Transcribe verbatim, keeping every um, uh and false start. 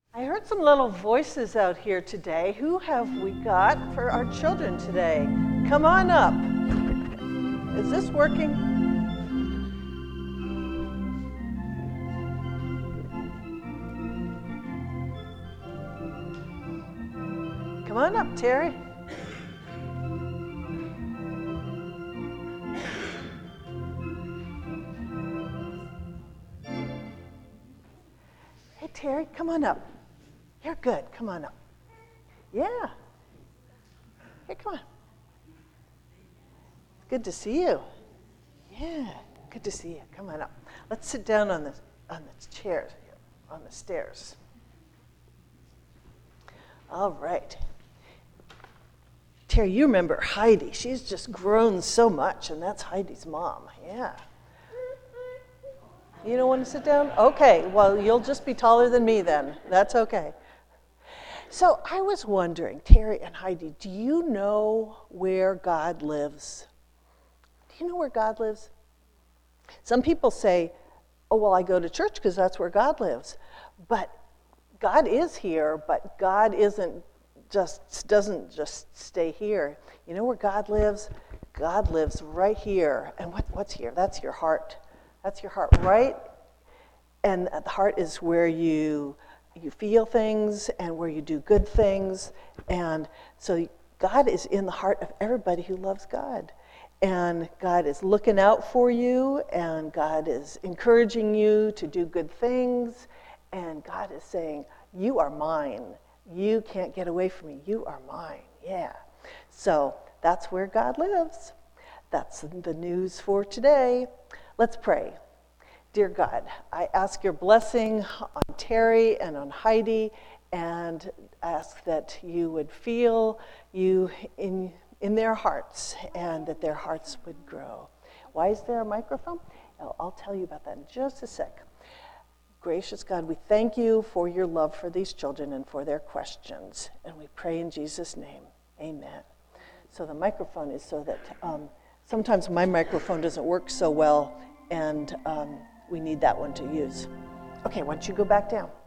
I heard some little voices out here today. Who have we got for our children today? Come on up. Is this working? Come on up, Terry. Hey, Terry, come on up. You're good. Come on up. Yeah. Here, come on. Good to see you. Yeah, good to see you. Come on up. Let's sit down on the on the chairs here, on the stairs. All right. Terry, you remember Heidi. She's just grown so much, and that's Heidi's mom. Yeah. You don't want to sit down? Okay, well, you'll just be taller than me then. That's okay. So I was wondering, Terry and Heidi, do you know where God lives? Do you know where God lives? Some people say, oh, well, I go to church because that's where God lives. But God is here, but God isn't just, doesn't just stay here. You know where God lives? God lives right here. And what, what's here? That's your heart. That's your heart, right? And the heart is where you you feel things and where you do good things. And so God is in the heart of everybody who loves God. And God is looking out for you, and God is encouraging you to do good things. And God is saying, you are mine. You can't get away from me. You are mine. Yeah. So that's where God lives. That's the news for today. Let's pray. Dear God, I ask your blessing on Terry and on Heidi, and ask that you would feel you in in their hearts, and that their hearts would grow. Why is there a microphone? I'll, I'll tell you about that in just a sec. Gracious God, we thank you for your love for these children and for their questions, and we pray in Jesus' name. Amen. So the microphone is so that um, sometimes my microphone doesn't work so well, and um, we need that one to use. Okay, why don't you go back down?